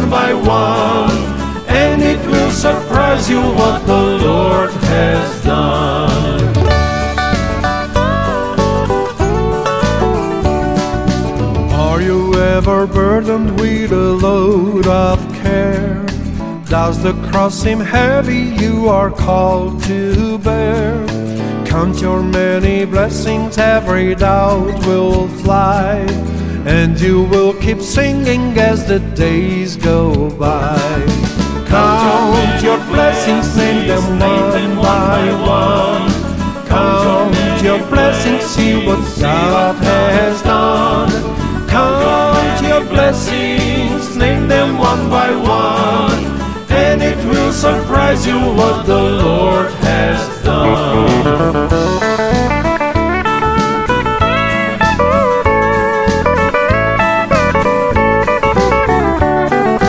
one by one, and it will surprise you what the Lord has done. Are you ever burdened with a load of care? Does the cross seem heavy you are called to bear? Count your many blessings, every doubt will fly, and you will keep singing as the days go by. Count your blessings, name them one by one. Count your blessings, see what God has done. Count your blessings, name them one by one, and it will surprise you what the Lord has done.